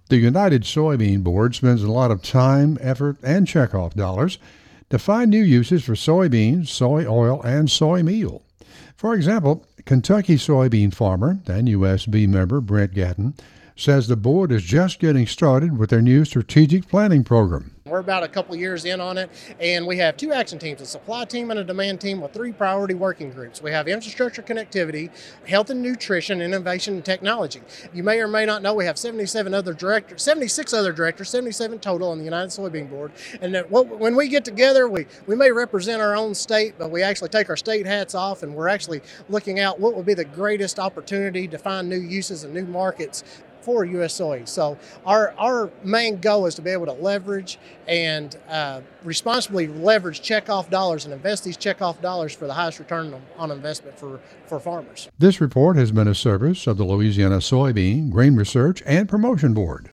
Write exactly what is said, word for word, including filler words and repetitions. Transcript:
The United Soybean Board spends a lot of time, effort, and checkoff dollars to find new uses for soybeans, soy oil, and soy meal. For example, Kentucky soybean farmer and U S B member Brent Gatton says the board is just getting started with their new strategic planning program. We're about a couple years in on it, and we have two action teams, a supply team and a demand team with three priority working groups. We have infrastructure connectivity, health and nutrition, innovation and technology. You may or may not know we have seventy-seven other directors, seventy-six other directors, seventy-seven total on the United Soybean Board. And that what, when we get together, we, we may represent our own state, but we actually take our state hats off, and we're actually looking out what would be the greatest opportunity to find new uses and new markets for U S soy. So our our main goal is to be able to leverage and uh, responsibly leverage checkoff dollars and invest these checkoff dollars for the highest return on, on investment for, for farmers. This report has been a service of the Louisiana Soybean, Grain Research, and Promotion Board.